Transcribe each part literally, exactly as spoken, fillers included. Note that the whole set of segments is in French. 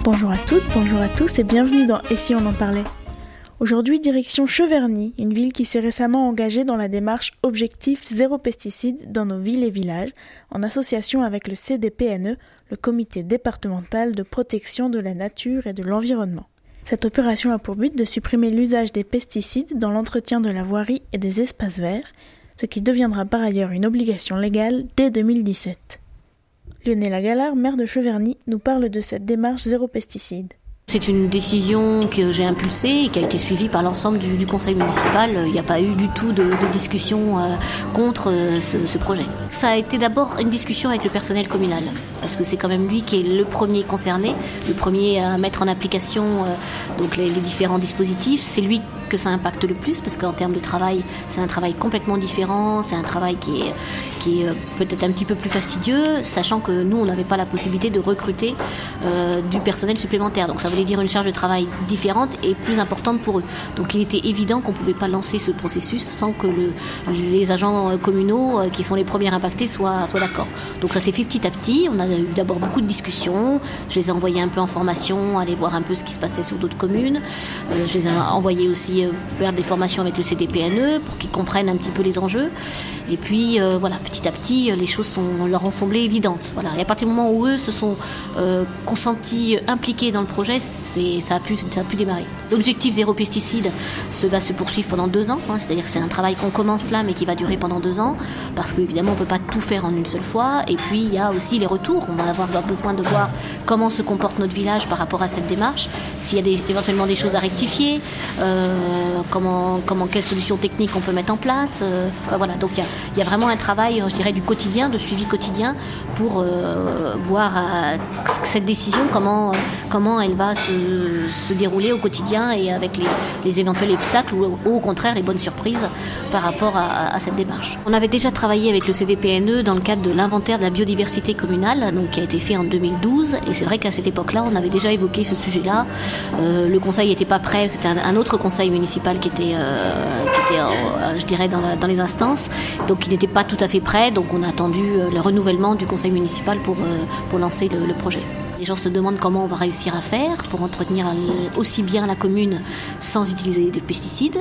Bonjour à toutes, bonjour à tous et bienvenue dans Et si on en parlait ? Aujourd'hui, direction Cheverny, une ville qui s'est récemment engagée dans la démarche Objectif Zéro Pesticide dans nos villes et villages, en association avec le C D P N E, le Comité départemental de protection de la nature et de l'environnement. Cette opération a pour but de supprimer l'usage des pesticides dans l'entretien de la voirie et des espaces verts, ce qui deviendra par ailleurs une obligation légale dès deux mille dix-sept. Lionela Gallard, maire de Cheverny, nous parle de cette démarche zéro pesticide. C'est une décision que j'ai impulsée et qui a été suivie par l'ensemble du, du conseil municipal. Il n'y a pas eu du tout de, de discussion euh, contre euh, ce, ce projet. Ça a été d'abord une discussion avec le personnel communal, parce que c'est quand même lui qui est le premier concerné, le premier à mettre en application euh, donc les, les différents dispositifs. C'est lui que ça impacte le plus, parce qu'en termes de travail, c'est un travail complètement différent, c'est un travail qui est, qui est peut-être un petit peu plus fastidieux, sachant que nous, on n'avait pas la possibilité de recruter euh, du personnel supplémentaire. Donc ça voulait dire une charge de travail différente et plus importante pour eux. Donc il était évident qu'on ne pouvait pas lancer ce processus sans que le, les agents communaux, euh, qui sont les premiers impactés, soient, soient d'accord. Donc ça s'est fait petit à petit. On a eu d'abord beaucoup de discussions. Je les ai envoyés un peu en formation, aller voir un peu ce qui se passait sur d'autres communes. Euh, je les ai envoyés aussi faire des formations avec le C D P N E pour qu'ils comprennent un petit peu les enjeux. Et puis euh, voilà, petit à petit, les choses sont, leur ont semblé évidentes. Voilà. Et à partir du moment où eux se sont euh, consentis, impliqués dans le projet, c'est, ça, a pu, ça a pu démarrer. L'objectif zéro pesticide se, va se poursuivre pendant deux ans. Hein, c'est-à-dire que c'est un travail qu'on commence là, mais qui va durer pendant deux ans, parce qu'évidemment, on ne peut pas tout faire en une seule fois. Et puis, il y a aussi les retours. On va avoir besoin de voir comment se comporte notre village par rapport à cette démarche, s'il y a des, éventuellement des choses à rectifier, euh, comment, comment, quelles solutions techniques on peut mettre en place. Euh, voilà, donc il y a Il y a vraiment un travail, je dirais, du quotidien, de suivi quotidien pour euh, voir euh, cette décision, comment, comment elle va se, se dérouler au quotidien et avec les, les éventuels obstacles ou, ou au contraire les bonnes surprises par rapport à, à cette démarche. On avait déjà travaillé avec le C D P N E dans le cadre de l'inventaire de la biodiversité communale, donc, qui a été fait en deux mille douze, et c'est vrai qu'à cette époque-là, on avait déjà évoqué ce sujet-là. Euh, le conseil n'était pas prêt, c'était un, un autre conseil municipal qui était, euh, qui était euh, je dirais, dans, la, dans les instances. Donc il n'était pas tout à fait prêt, donc on a attendu le renouvellement du conseil municipal pour, pour lancer le, le projet. Les gens se demandent comment on va réussir à faire pour entretenir aussi bien la commune sans utiliser des pesticides.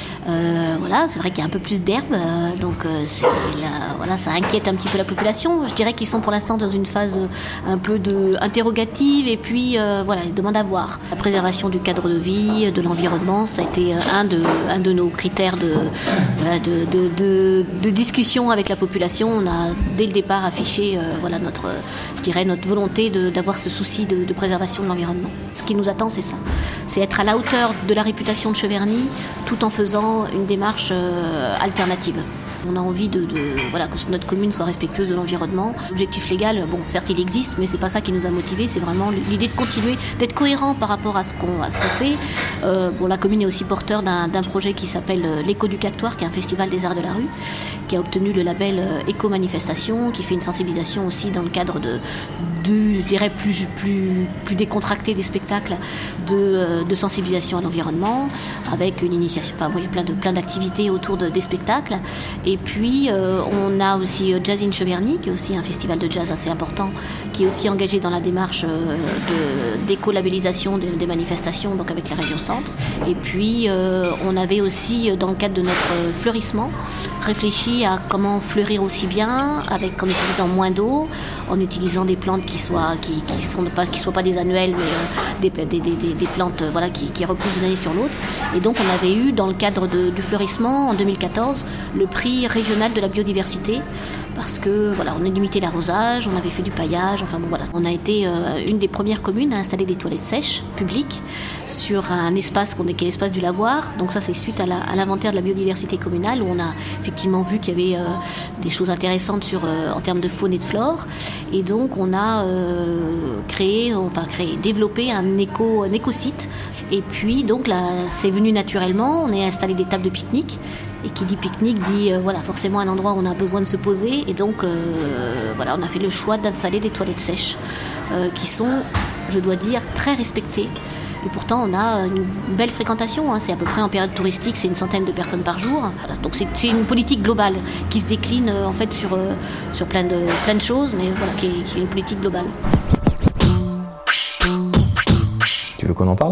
Euh, voilà, c'est vrai qu'il y a un peu plus d'herbe, euh, donc euh, c'est la, voilà, ça inquiète un petit peu la population. Je dirais qu'ils sont pour l'instant dans une phase un peu de interrogative et puis euh, voilà, ils demandent à voir. La préservation du cadre de vie, de l'environnement, ça a été un de, un de nos critères de, voilà, de, de, de, de discussion avec la population. On a dès le départ affiché euh, voilà, notre, je dirais, notre volonté de, d'avoir ce souci de, de préservation de l'environnement. Ce qui nous attend, c'est ça. C'est être à la hauteur de la réputation de Cheverny tout en faisant une démarche euh, alternative. On a envie de, de voilà, que notre commune soit respectueuse de l'environnement. L'objectif légal, bon, certes il existe, mais c'est pas ça qui nous a motivés. C'est vraiment l'idée de continuer, d'être cohérent par rapport à ce qu'on, à ce qu'on fait. Euh, bon, la commune est aussi porteur d'un, d'un projet qui s'appelle l'Éco-Ducatoire, qui est un festival des arts de la rue, qui a obtenu le label Éco-Manifestation, qui fait une sensibilisation aussi dans le cadre de, de je dirais plus, plus, plus décontracté des spectacles de, de sensibilisation à l'environnement, avec une initiation. Enfin, bon, il y a plein de plein d'activités autour de, des spectacles. Et puis, euh, on a aussi Jazz in Cheverny, qui est aussi un festival de jazz assez important, qui est aussi engagé dans la démarche euh, de, d'éco-labellisation de, des manifestations, donc avec la région centre. Et puis, euh, on avait aussi, dans le cadre de notre fleurissement, réfléchi à comment fleurir aussi bien, avec, en utilisant moins d'eau, en utilisant des plantes qui soient, qui, qui sont pas, qui soient pas des annuelles, mais euh, des, des, des, des plantes euh, voilà, qui, qui repoussent d'une année sur l'autre. Et donc, on avait eu, dans le cadre de, du fleurissement, en deux mille quatorze, le prix régional de la biodiversité, parce que voilà, on a limité l'arrosage, on avait fait du paillage, enfin bon voilà. On a été euh, une des premières communes à installer des toilettes sèches publiques sur un espace qu'on est, qui est l'espace du lavoir. Donc ça, c'est suite à, la, à l'inventaire de la biodiversité communale, où on a effectivement vu qu'il y avait euh, des choses intéressantes sur, euh, en termes de faune et de flore. Et donc on a euh, créé, enfin créé, développé un éco, un écosite. Et puis donc là, c'est venu naturellement. On a installé des tables de pique-nique. Et qui dit pique-nique dit euh, voilà, forcément un endroit où on a besoin de se poser. Et donc euh, voilà, on a fait le choix d'installer des toilettes sèches euh, qui sont, je dois dire, très respectées. Et pourtant, on a une belle fréquentation. Hein. C'est à peu près en période touristique, c'est une centaine de personnes par jour. Voilà. Donc c'est, c'est une politique globale qui se décline euh, en fait sur, euh, sur plein, de, plein de choses, mais voilà, qui est, qui est une politique globale. veux qu'on en parle ?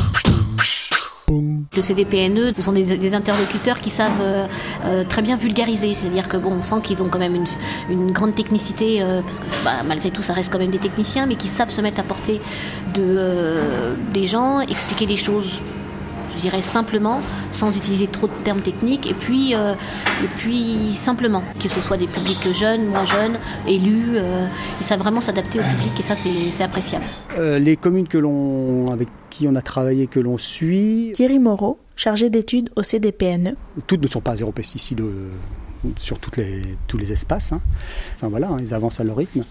Le C D P N E, ce sont des, des interlocuteurs qui savent euh, euh, très bien vulgariser, c'est-à-dire que bon, on sent qu'ils ont quand même une, une grande technicité, euh, parce que bah, malgré tout, ça reste quand même des techniciens, mais qui savent se mettre à portée de, euh, des gens, expliquer les choses, je dirais simplement, sans utiliser trop de termes techniques, et puis, euh, et puis simplement, que ce soit des publics jeunes, moins jeunes, élus, euh, ils savent vraiment s'adapter au public, et ça, c'est, c'est appréciable. Euh, les communes que l'on, avec qui on a travaillé, que l'on suit... Thierry Moreau, chargé d'études au C D P N E. Toutes ne sont pas à zéro pesticide euh, sur toutes les, tous les espaces. Hein. Enfin voilà, hein, ils avancent à leur rythme.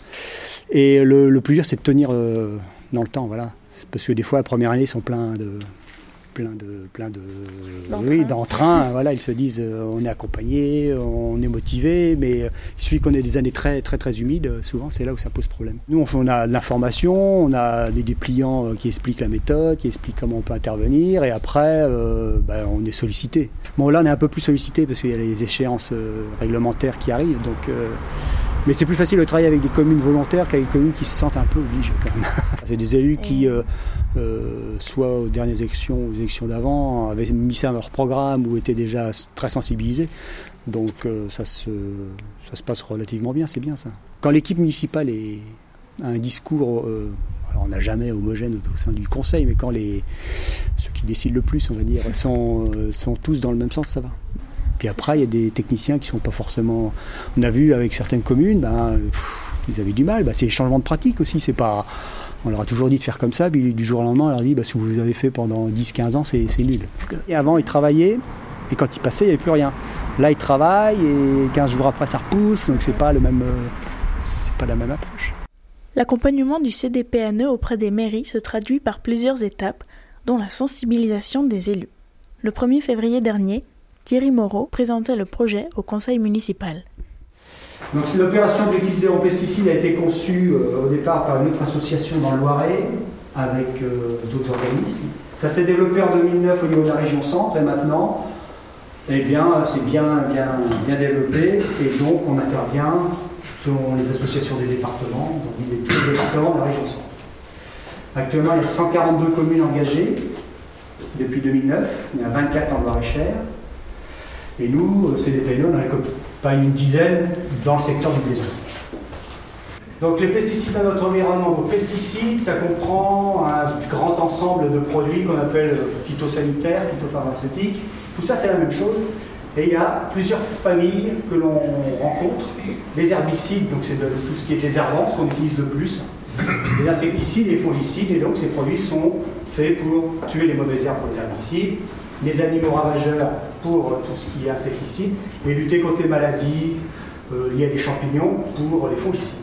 Et le, le plus dur, c'est de tenir euh, dans le temps, voilà. Parce que des fois, la première année, ils sont pleins de... plein de, plein de d'entrain. Oui, d'entrain. Voilà, ils se disent euh, on est accompagné, on est motivé, mais euh, il suffit qu'on ait des années très très très humides. Euh, souvent, c'est là où ça pose problème. Nous, on, fait, on a de l'information, on a des dépliants euh, qui expliquent la méthode, qui expliquent comment on peut intervenir, et après, euh, bah, on est sollicité. Bon, là, on est un peu plus sollicité parce qu'il y a les échéances euh, réglementaires qui arrivent, donc. Euh, Mais c'est plus facile de travailler avec des communes volontaires qu'avec des communes qui se sentent un peu obligées quand même. C'est des élus qui, euh, euh, soit aux dernières élections ou aux élections d'avant, avaient mis ça dans leur programme ou étaient déjà très sensibilisés. Donc euh, ça, se, ça se passe relativement bien, c'est bien ça. Quand l'équipe municipale est, a un discours, euh, alors on n'a jamais homogène au sein du conseil, mais quand les, ceux qui décident le plus, on va dire, sont, euh, sont tous dans le même sens, ça va. Puis après, il y a des techniciens qui ne sont pas forcément... On a vu avec certaines communes, ben, pff, ils avaient du mal. Ben, c'est les changements de pratique aussi. C'est pas... On leur a toujours dit de faire comme ça, puis du jour au lendemain, on leur dit ben, si vous l'avez fait pendant dix quinze ans, c'est, c'est nul. Et avant, ils travaillaient, et quand ils passaient, il n'y avait plus rien. Là, ils travaillent, et quinze jours après, ça repousse, donc c'est pas, le même, c'est pas la même approche. L'accompagnement du C D P N E auprès des mairies se traduit par plusieurs étapes, dont la sensibilisation des élus. Le premier février dernier, Thierry Moreau présentait le projet au conseil municipal. Donc l'opération Objectif Zéro Pesticide a été conçue euh, au départ par une autre association dans le Loiret avec euh, d'autres organismes. Ça s'est développé en deux mille neuf au niveau de la région centre et maintenant, eh bien, c'est bien, bien, bien développé et donc on intervient selon les associations des départements, donc tous les départements de la région centre. Actuellement, il y a cent quarante-deux communes engagées depuis deux mille neuf, il y en a vingt-quatre en Loir-et-Cher. Et nous, C D P N E, on n'en a pas une dizaine dans le secteur du blé. Donc les pesticides dans notre environnement. Donc pesticides, ça comprend un grand ensemble de produits qu'on appelle phytosanitaires, phytopharmaceutiques. Tout ça, c'est la même chose. Et il y a plusieurs familles que l'on rencontre. Les herbicides, donc c'est de, tout ce qui est désherbant, ce qu'on utilise le plus. Les insecticides et les fongicides, et donc ces produits sont faits pour tuer les mauvaises herbes pour les herbicides. Les animaux ravageurs pour tout ce qui est insecticide, et lutter contre les maladies euh, liées à des champignons pour les fongicides.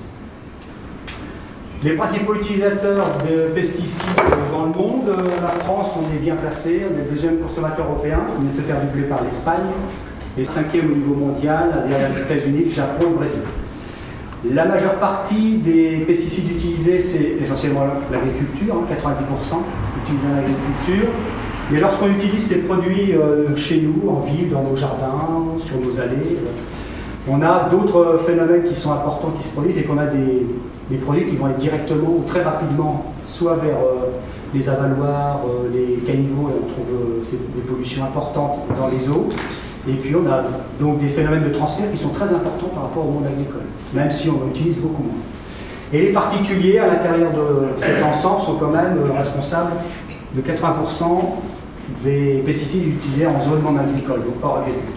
Les principaux utilisateurs de pesticides dans le monde, euh, la France, on est bien placé, on est le deuxième consommateur européen, on vient de se faire doubler par l'Espagne, et cinquième au niveau mondial, derrière les États-Unis, le Japon et le Brésil. La majeure partie des pesticides utilisés, c'est essentiellement l'agriculture, hein, quatre-vingt-dix pour cent utilisés dans l'agriculture. Mais lorsqu'on utilise ces produits euh, chez nous, en ville, dans nos jardins, sur nos allées, euh, on a d'autres phénomènes qui sont importants qui se produisent et qu'on a des, des produits qui vont aller directement ou très rapidement, soit vers euh, les avaloirs, euh, les caniveaux, et on trouve euh, des pollutions importantes dans les eaux. Et puis on a donc des phénomènes de transfert qui sont très importants par rapport au monde agricole, même si on en utilise beaucoup moins. Et les particuliers à l'intérieur de cet ensemble sont quand même euh, responsables de quatre-vingts pour cent des pesticides utilisés en zone non agricole, donc hors agriculture.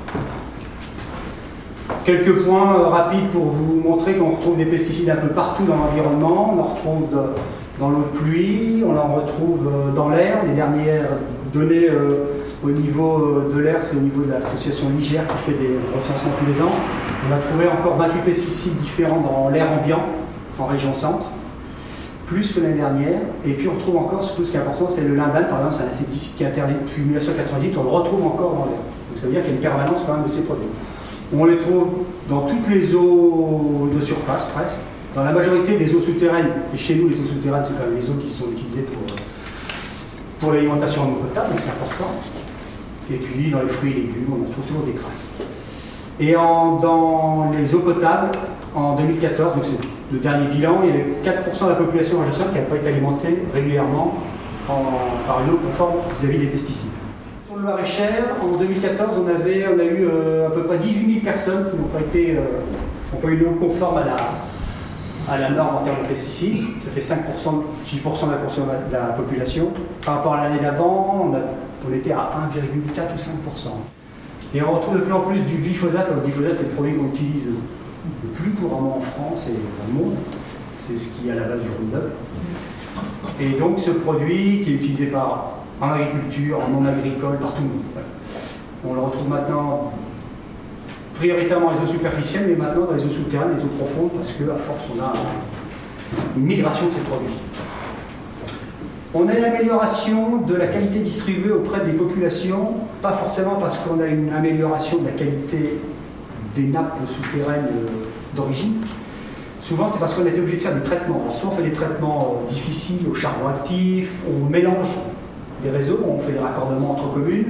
Quelques points euh, rapides pour vous montrer qu'on retrouve des pesticides un peu partout dans l'environnement. On en retrouve de, dans l'eau de pluie, on en retrouve euh, dans l'air. Les dernières données euh, au niveau euh, de l'air, c'est au niveau de l'association Niger qui fait des recensements tous les ans. On a trouvé encore vingt-huit pesticides différents dans l'air ambiant, en région centre, plus que l'année dernière. Et puis on retrouve encore, surtout ce qui est important, c'est le lindane, par exemple, c'est un insecticide qui est interdit depuis mille neuf cent quatre-vingt-dix, on le retrouve encore dans l'air. Donc ça veut dire qu'il y a une permanence quand même de ces produits. On les trouve dans toutes les eaux de surface, presque. Dans la majorité des eaux souterraines, et chez nous les eaux souterraines, c'est quand même les eaux qui sont utilisées pour, pour l'alimentation en eau potable, donc c'est important. Et puis dans les fruits et légumes, on en trouve toujours des traces. Et en, dans les eaux potables, en deux mille quatorze, donc c'est le dernier bilan, il y avait quatre pour cent de la population en gestion qui n'avait pas été alimentée régulièrement en, par une eau conforme vis-à-vis des pesticides. Sur le Loir-et-Cher, en deux mille quatorze, on, avait, on a eu euh, à peu près dix-huit mille personnes qui n'ont pas été, euh, n'ont pas eu une eau conforme à la, à la norme en termes de pesticides. Ça fait cinq pour cent, six pour cent de la, de la population. Par rapport à l'année d'avant, on, a, on était à un virgule quatre ou cinq pour cent. Et on retrouve de plus en plus du glyphosate. Le glyphosate, c'est le produit qu'on utilise le plus couramment en France et dans le monde. C'est ce qui est à la base du Roundup. Et donc ce produit qui est utilisé par, en agriculture, en non agricole, partout. On le retrouve maintenant prioritairement dans les eaux superficielles, mais maintenant dans les eaux souterraines, les eaux profondes, parce qu'à force on a une migration de ces produits. On a une amélioration de la qualité distribuée auprès des populations, pas forcément parce qu'on a une amélioration de la qualité des nappes souterraines d'origine. Souvent, c'est parce qu'on a été obligé de faire des traitements. Alors, soit on fait des traitements difficiles au charbon actif, on mélange des réseaux, on fait des raccordements entre communes,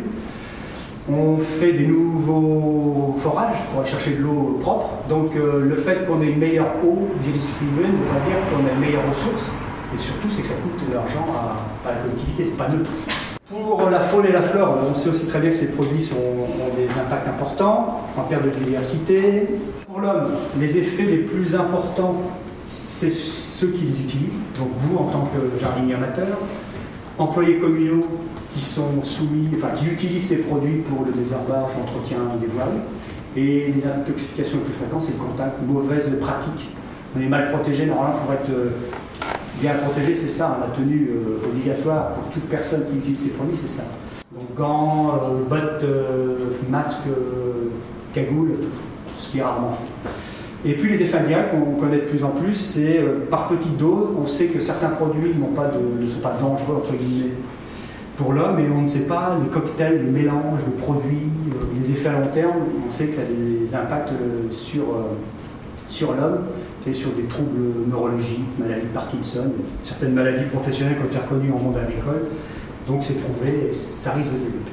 on fait des nouveaux forages pour aller chercher de l'eau propre. Donc, euh, le fait qu'on ait une meilleure eau distribuée ne veut pas dire qu'on a une meilleure ressource. Et surtout, c'est que ça coûte de l'argent à, à la collectivité, c'est pas neutre. Pour la faune et la flore, on sait aussi très bien que ces produits sont, ont des impacts importants en perte de biodiversité. Pour l'homme, les effets les plus importants, c'est ceux qui les utilisent, donc vous en tant que jardinier amateur, employés communaux qui sont soumis, enfin qui utilisent ces produits pour le désherbage, l'entretien des voiries, et les intoxications les plus fréquentes, c'est le contact, mauvaises pratiques. On est mal protégé, normalement pour être bien protégé, c'est ça, la tenue euh, obligatoire pour toute personne qui utilise ces produits, c'est ça. Donc gants, euh, bottes, euh, masques, euh, cagoules, tout ce qui est rarement fait. Et puis les effets indirects qu'on connaît de plus en plus, c'est euh, par petite dose, on sait que certains produits n'ont pas de, ne sont pas dangereux entre guillemets pour l'homme, et on ne sait pas les cocktails, les mélanges, les produits, euh, les effets à long terme, on sait qu'il y a des impacts euh, sur, euh, sur l'homme, et sur des troubles neurologiques, maladie de Parkinson, certaines maladies professionnelles qui ont été reconnues en monde agricole. Donc c'est prouvé, et ça risque de se développer.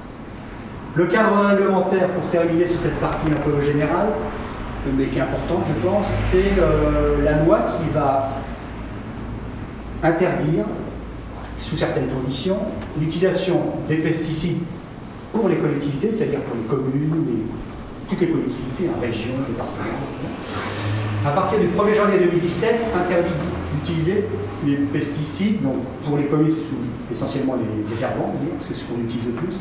Le cadre réglementaire, pour terminer sur cette partie un peu générale, mais qui est importante, je pense, c'est euh, la loi qui va interdire, sous certaines conditions, l'utilisation des pesticides pour les collectivités, c'est-à-dire pour les communes, les, toutes les collectivités, hein, régions, départements. À partir du premier janvier deux mille dix-sept, interdit d'utiliser les pesticides, donc pour les communes, c'est essentiellement les désherbants, parce que c'est ce qu'on utilise le plus,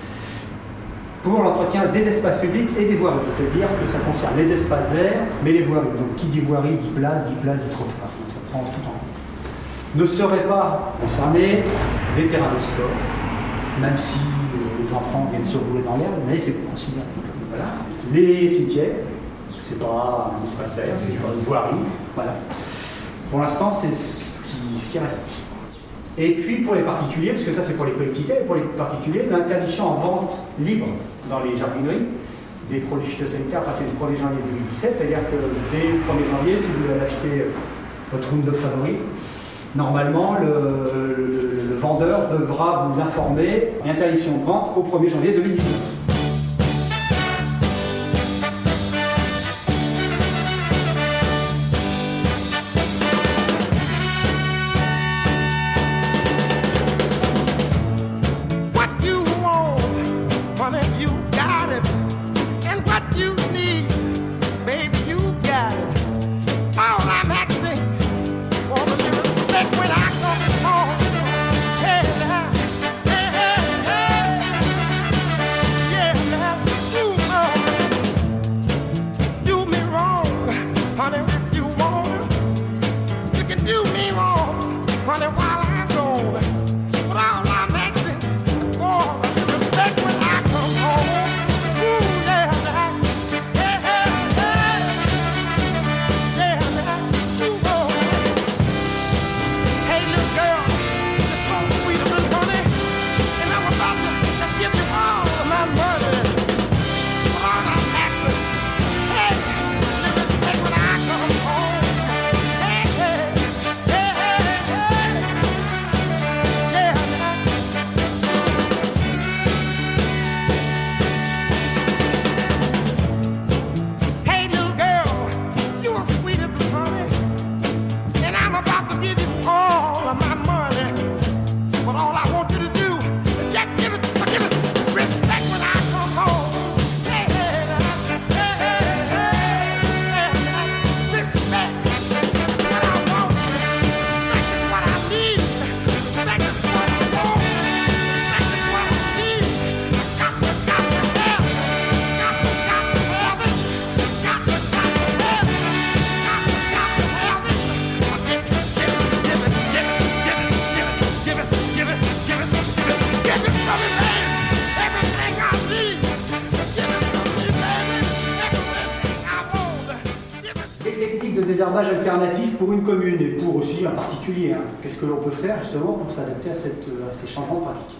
pour l'entretien des espaces publics et des voiries, c'est-à-dire que ça concerne les espaces verts, mais les voiries. Donc qui dit voirie, dit place, dit place, dit trottoir. Donc ça prend tout en compte. Ne seraient pas concernés les terrains de sport, même si les enfants viennent se rouler dans l'herbe, mais c'est considéré comme voilà. Les cimetières, parce que c'est pas un espace vert, c'est une voirie, voilà. Pour l'instant, c'est ce qui, ce qui reste. Et puis pour les particuliers, parce que ça c'est pour les collectivités, pour les particuliers, l'interdiction en vente libre dans les jardineries des produits phytosanitaires à partir du premier janvier deux mille dix-sept, c'est-à-dire que dès le premier janvier, si vous allez acheter votre Roundup favori, normalement le, le, le vendeur devra vous informer l'interdiction de vente au premier janvier deux mille dix-neuf. Yeah. techniques de désherbage alternatives pour une commune et pour aussi un particulier. Hein. Qu'est-ce que l'on peut faire justement pour s'adapter à, cette, à ces changements de pratique?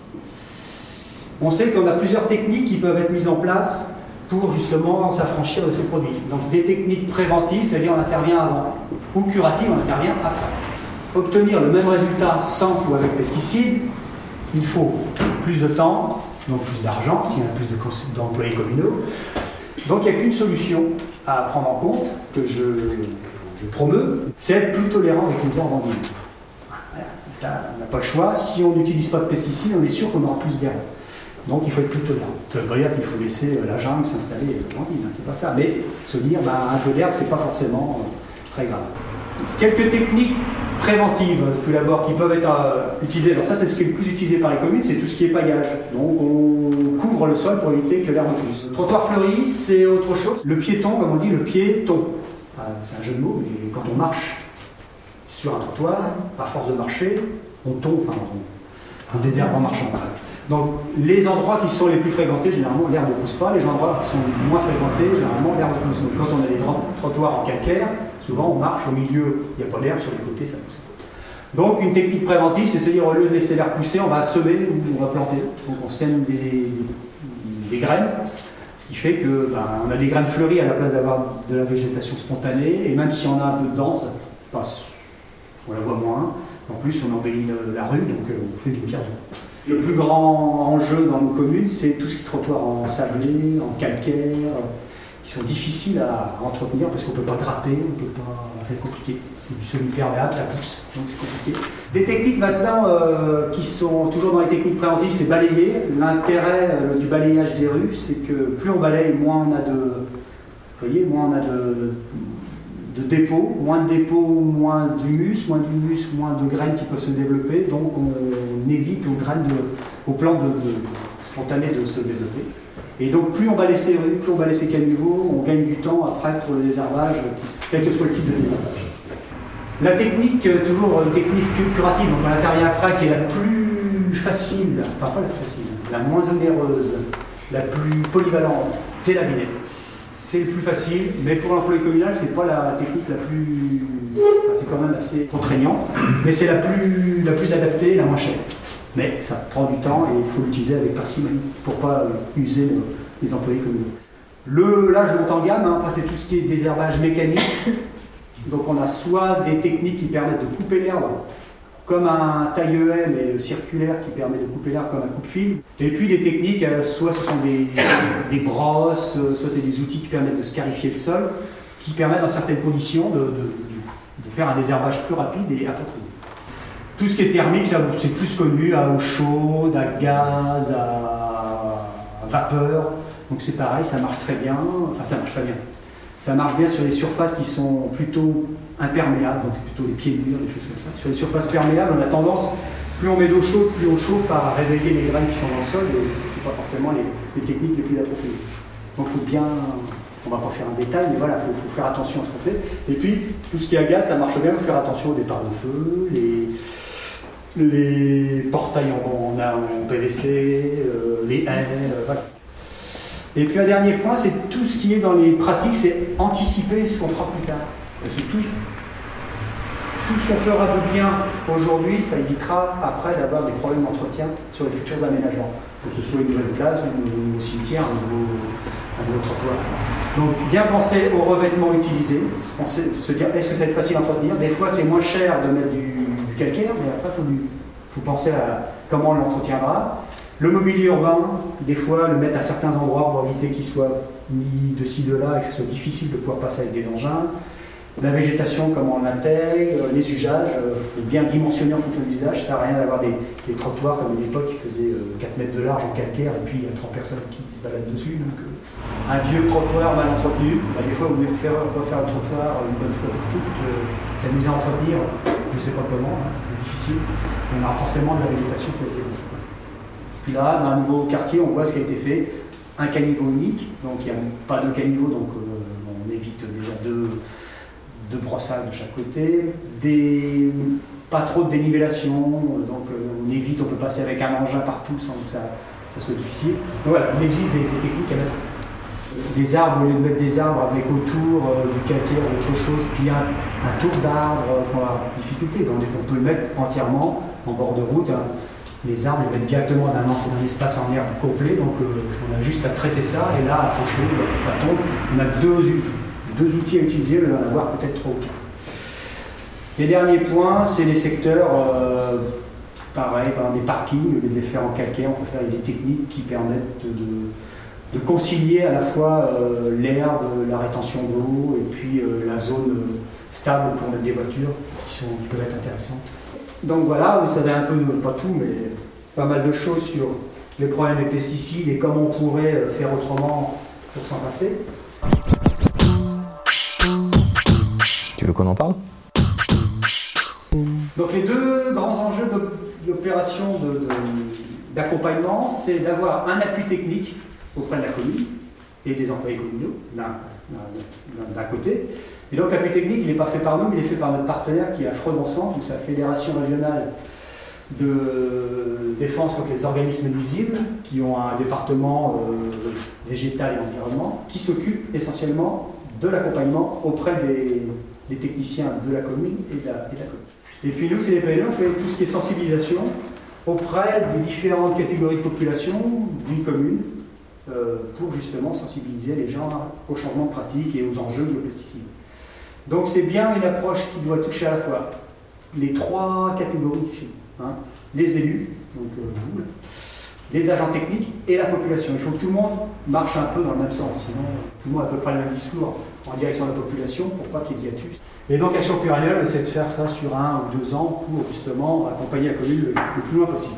On sait qu'on a plusieurs techniques qui peuvent être mises en place pour justement s'affranchir de ces produits. Donc des techniques préventives, c'est-à-dire on intervient avant, ou curatives, on intervient après. Obtenir le même résultat sans ou avec pesticides, il faut plus de temps, donc plus d'argent, s'il y a plus de, d'employés communaux. Donc il n'y a qu'une solution à prendre en compte, que je, je promeux, c'est être plus tolérant avec les herbes en ville. Voilà, ça, on n'a pas le choix. Si on n'utilise pas de pesticides, on est sûr qu'on aura plus d'herbes. Donc il faut être plus tolérant. Ça ne veut pas dire qu'il faut laisser la jungle s'installer en ville, hein, c'est pas ça. Mais se dire, bah, un peu d'herbe, c'est pas forcément euh, très grave. Quelques techniques préventives, tout d'abord, qui peuvent être euh, utilisées. Alors ça, c'est ce qui est le plus utilisé par les communes, c'est tout ce qui est paillage. Donc on couvre le sol pour éviter que l'herbe pousse. Le trottoir fleuri, c'est autre chose. Le piéton, comme on dit, le piéton. Enfin, c'est un jeu de mots, mais quand on marche sur un trottoir, à force de marcher, on tombe, enfin on, on désherbe en marchant. Donc les endroits qui sont les plus fréquentés, généralement l'herbe ne pousse pas. Les endroits qui sont les moins fréquentés, généralement l'herbe pousse. Donc quand on a des trottoirs en calcaire, souvent on marche au milieu, il n'y a pas d'herbe, sur les côtés ça pousse. Donc une technique préventive, c'est se dire au lieu de laisser l'herbe pousser, on va semer ou on va planter. Donc on sème des, des, des graines, ce qui fait que ben, on a des graines fleuries à la place d'avoir de la végétation spontanée, et même si on a un peu de dense, on la voit moins. En plus on embellit la rue, donc on fait du cardio. Le plus grand enjeu dans nos communes, c'est tout ce qui est trottoir en sablé, en calcaire, qui sont difficiles à entretenir parce qu'on ne peut pas gratter, on peut pas. C'est compliqué. C'est du semi-perméable, ça pousse, donc c'est compliqué. Des techniques maintenant euh, qui sont toujours dans les techniques préventives, c'est balayer. L'intérêt euh, du balayage des rues, c'est que plus on balaye, moins on a de. Vous voyez, moins on a de. de dépôts, moins de dépôts, moins d'humus, moins d'humus, moins de graines qui peuvent se développer, donc on, on évite aux graines, de, aux plantes de, de, spontanées de se développer. Et donc plus on va laisser rues, plus on va laisser caniveaux, on gagne du temps après pour le désherbage, quel que soit le type de désherbage. La technique, toujours une technique curative, donc on intervient après, qui est la plus facile, enfin pas la plus facile, la moins onéreuse, la plus polyvalente, c'est la vinette. C'est le plus facile, mais pour l'employé communal, c'est pas la technique la plus. Enfin, c'est quand même assez contraignant, mais c'est la plus, la plus adaptée, la moins chère. Mais ça prend du temps et il faut l'utiliser avec parcimonie pour ne pas euh, user le, les employés communaux. Le, là, je monte en gamme, hein, après c'est tout ce qui est désherbage mécanique. Donc on a soit des techniques qui permettent de couper l'herbe, comme un taille-E M et circulaire qui permet de couper l'herbe comme un coupe-fil. Et puis des techniques, soit ce sont des, des brosses, soit c'est des outils qui permettent de scarifier le sol, qui permettent dans certaines conditions de, de, de faire un désherbage plus rapide et approprié. Tout ce qui est thermique, c'est plus connu à eau chaude, à gaz, à, à vapeur. Donc c'est pareil, ça marche très bien. Enfin ça marche très bien. Ça marche bien sur les surfaces qui sont plutôt imperméables, donc plutôt les pieds durs, des choses comme ça. Sur les surfaces perméables, on a tendance, plus on met d'eau chaude, plus on chauffe à réveiller les graines qui sont dans le sol, et ce n'est pas forcément les, les techniques les plus appropriées. Donc il faut bien, on ne va pas faire un détail, mais voilà, il faut, faut faire attention à ce qu'on fait. Et puis, tout ce qui est à gaz, ça marche bien, il faut faire attention au départ de feu, les, les portails en, en, en P V C, euh, les haies, euh, voilà. Et puis un dernier point, c'est tout ce qui est dans les pratiques, c'est anticiper ce qu'on fera plus tard. Parce que tout, tout ce qu'on fera de bien aujourd'hui, ça évitera après d'avoir des problèmes d'entretien sur les futurs aménagements. Que ce soit une nouvelle place, un nouveau cimetière, un nouveau, un nouveau trottoir. Donc bien penser au revêtement utilisé, penser, se dire est-ce que ça va être facile à entretenir. Des fois c'est moins cher de mettre du, du calcaire, mais après il faut, faut penser à comment on l'entretiendra. Le mobilier urbain, des fois, le mettre à certains endroits pour éviter qu'il soit mis de ci, de là, et que ce soit difficile de pouvoir passer avec des engins. La végétation, comment on l'intègre, les usages, euh, bien dimensionner en fonction de l'usage. Ça n'a rien d'avoir des, des trottoirs comme à l'époque qui faisaient euh, quatre mètres de large en calcaire et puis il y a trente personnes qui se baladent dessus. Donc, euh, un vieux trottoir mal entretenu, bah, des fois, vous voulez refaire, refaire le trottoir une bonne fois pour toutes, euh, s'amuser à entretenir, je ne sais pas comment, hein, c'est difficile. On aura forcément de la végétation pour les évoluer. Puis là, dans un nouveau quartier, on voit ce qui a été fait. Un caniveau unique, donc il n'y a pas de caniveau, donc euh, on évite déjà deux, deux brossages de chaque côté. Des, pas trop de dénivellation, donc euh, on évite, on peut passer avec un engin partout sans que ça, ça soit difficile. Donc voilà, il existe des, des techniques à mettre en place. des arbres, au lieu de mettre des arbres avec autour euh, du calcaire ou autre chose, puis un, un tour d'arbre euh, qu'on a difficulté. Donc on peut le mettre entièrement en bord de route. Hein. Les arbres, ils mettent directement dans un espace en herbe complet, donc euh, on a juste à traiter ça, et là, à faucher, ça tombe. On a deux, deux outils à utiliser, on va en avoir peut-être trois ou quatre. Les derniers points, c'est les secteurs, euh, pareil, par des parkings, au lieu de les faire en calcaire, on peut faire des techniques qui permettent de, de concilier à la fois euh, l'herbe, la rétention d'eau, et puis euh, la zone stable pour mettre des voitures qui, sont, qui peuvent être intéressantes. Donc voilà, vous savez un peu, pas tout, mais pas mal de choses sur les problèmes des pesticides et comment on pourrait faire autrement pour s'en passer. Tu veux qu'on en parle ? Donc les deux grands enjeux d'opération de, de, d'accompagnement, c'est d'avoir un appui technique auprès de la commune et des employés communaux d'un côté. Et donc l'appui technique, il n'est pas fait par nous, mais il est fait par notre partenaire qui est la Freud Ensemble, donc c'est la Fédération régionale de défense contre les organismes nuisibles, qui ont un département euh, végétal et environnement, qui s'occupe essentiellement de l'accompagnement auprès des, des techniciens de la commune et de la, et de la commune. Et puis nous, c'est les P L E, on fait tout ce qui est sensibilisation auprès des différentes catégories de population d'une commune, euh, pour justement sensibiliser les gens au changement de pratique et aux enjeux de pesticides. Donc c'est bien une approche qui doit toucher à la fois les trois catégories, hein, les élus, donc euh, vous, les agents techniques et la population. Il faut que tout le monde marche un peu dans le même sens, sinon tout le monde a à peu près le même discours en direction de la population pour pas qu'il y ait de hiatus. Et donc Action Pluriannuelle, on essaie de faire ça sur un ou deux ans pour justement accompagner la commune le, le plus loin possible.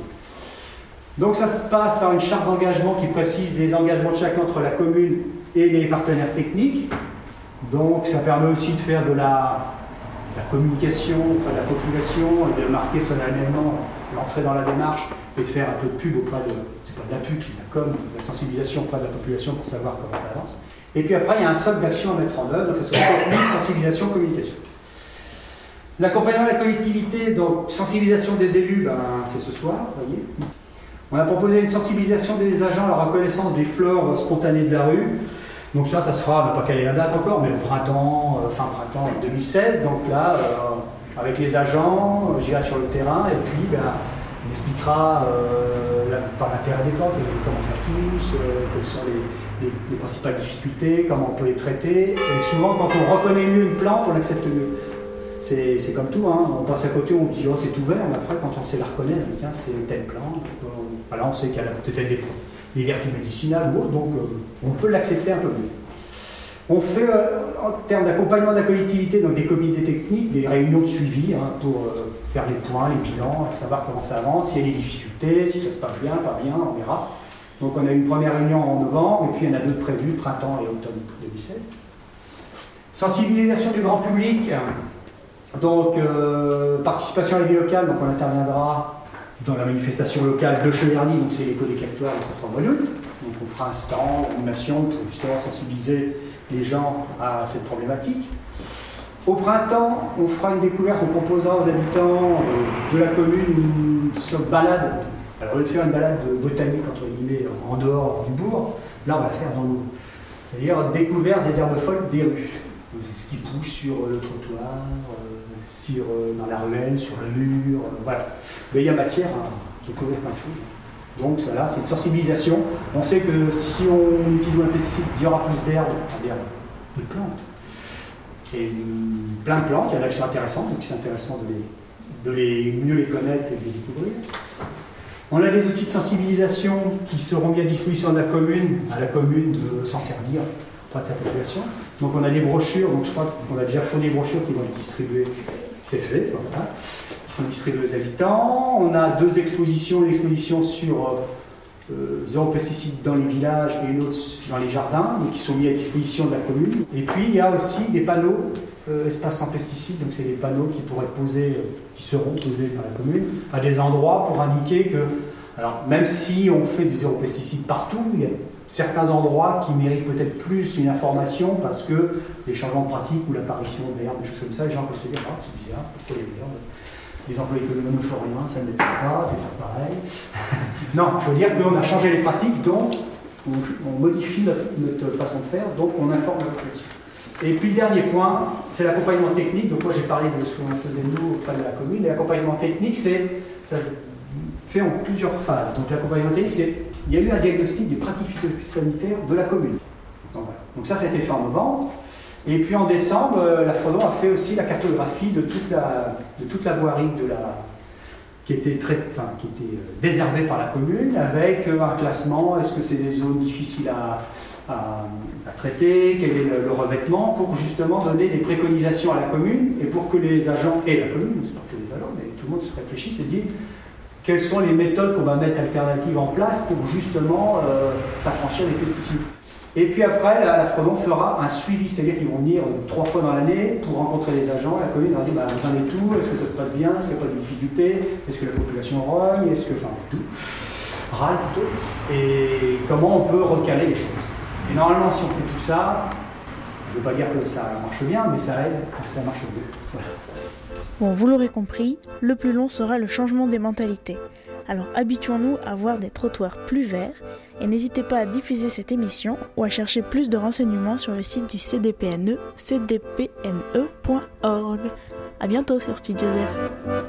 Donc ça se passe par une charte d'engagement qui précise les engagements de chacun entre la commune et les partenaires techniques. Donc ça permet aussi de faire de la, de la communication auprès de la population et de marquer solennellement l'entrée dans la démarche et de faire un peu de pub auprès de, c'est pas de la pub, c'est de la com, de la sensibilisation auprès de la population pour savoir comment ça avance. Et puis après, il y a un socle d'action à mettre en œuvre, de façon technique, sensibilisation, communication. L'accompagnement de la collectivité, donc sensibilisation des élus, ben, c'est ce soir, vous voyez. On a proposé une sensibilisation des agents à la reconnaissance des flores spontanées de la rue. Donc ça, ça se fera, on n'a pas calé la date encore, mais au printemps, euh, fin printemps deux mille seize. Donc là, euh, avec les agents, euh, j'irai sur le terrain et puis ben, on expliquera euh, la, par l'intérêt des plantes, comment ça pousse, euh, quelles sont les, les, les principales difficultés, comment on peut les traiter. Et souvent, quand on reconnaît mieux une plante, on l'accepte mieux. C'est, c'est comme tout, hein. On passe à côté, on dit oh c'est tout vert, mais après quand on sait la reconnaître, on dit tiens c'est telle plante. Voilà, on sait qu'elle a peut-être des, des vertus médicinales ou autres, donc euh, on peut l'accepter un peu mieux. On fait, euh, en termes d'accompagnement de la collectivité, donc des comités techniques, des réunions de suivi hein, pour euh, faire les points, les bilans, savoir comment ça avance, s'il y a des difficultés, si ça se passe bien, pas bien, on verra. Donc on a une première réunion en novembre, et puis il y en a deux prévues, printemps et automne deux mille seize. Sensibilisation du grand public, donc euh, participation à la vie locale, donc on interviendra dans la manifestation locale de Cheverny, donc c'est l'écho des Cactoires, donc ça sera en mois d'août. Donc on fera un stand, une animation pour justement sensibiliser les gens à cette problématique. Au printemps, on fera une découverte, on proposera aux habitants de la commune une sorte de balade. Alors au lieu de faire une balade botanique entre guillemets en dehors du bourg, là on va la faire dans l'eau. C'est-à-dire découverte des herbes folles des rues. Ce qui pousse sur le trottoir, sur, dans la ruelle, sur le mur, voilà. Mais il y a matière à découvrir plein de choses. Donc voilà, c'est une sensibilisation. On sait que si on utilise un pesticide, il y aura plus d'herbes, enfin d'herbes, de plantes. Et plein de plantes, il y en a qui sont intéressantes, donc c'est intéressant de, les, de les, mieux les connaître et de les découvrir. On a des outils de sensibilisation qui seront mis à disposition de la commune, à la commune de s'en servir auprès de sa population. Donc on a des brochures, donc je crois qu'on a déjà fourni des brochures qui vont être distribuées, c'est fait, voilà, qui sont distribuées aux habitants. On a deux expositions, une exposition sur euh, zéro pesticide dans les villages et une autre dans les jardins, donc qui sont mis à disposition de la commune. Et puis il y a aussi des panneaux euh, espace sans pesticides, donc c'est des panneaux qui pourraient être posés, euh, qui seront posés dans la commune, à des endroits pour indiquer que, alors même si on fait du zéro pesticide partout, il y a certains endroits qui méritent peut-être plus une information parce que les changements de pratique ou l'apparition d'herbes, des choses comme ça, les gens peuvent se dire ah, c'est bizarre, pourquoi les herbes, les employés communaux ne font rien, ça ne m'étonne pas, c'est toujours pareil. Non, il faut dire qu'on a changé les pratiques, donc on, on modifie notre, notre façon de faire, donc on informe la population. Et puis le dernier point, c'est l'accompagnement technique. Donc moi j'ai parlé de ce qu'on faisait nous auprès de la commune. Et l'accompagnement technique, c'est, ça se fait en plusieurs phases. Donc l'accompagnement technique, c'est, il y a eu un diagnostic des pratiques phytosanitaires de la commune. Donc, voilà. Donc ça, ça a été fait en novembre. Et puis en décembre, euh, la Fredon a fait aussi la cartographie de toute la, de toute la voirie de la, qui était, très, enfin, qui était euh, désherbée par la commune, avec euh, un classement. Est-ce que c'est des zones difficiles à, à, à traiter? Quel est le, le revêtement? Pour justement donner des préconisations à la commune et pour que les agents, et la commune, c'est pas que les agents, mais tout le monde se réfléchisse et se dise quelles sont les méthodes qu'on va mettre alternatives en place pour justement euh, s'affranchir des pesticides. Et puis après, la, la Fredon fera un suivi, c'est-à-dire qu'ils vont venir trois fois dans l'année pour rencontrer les agents. La commune leur dit bah, vous en êtes où? Est-ce que ça se passe bien? Est-ce qu'il n'y a pas de difficultés? Est-ce que la population rogne? Est-ce que. Enfin, tout. Râle plutôt. Et comment on peut recaler les choses. Et normalement, si on fait tout ça, je ne veux pas dire que ça marche bien, mais ça aide quand ça marche mieux. Voilà. Bon, vous l'aurez compris, le plus long sera le changement des mentalités. Alors habituons-nous à voir des trottoirs plus verts et n'hésitez pas à diffuser cette émission ou à chercher plus de renseignements sur le site du C D P N E, c d p n e point org. À bientôt sur Steve Joseph.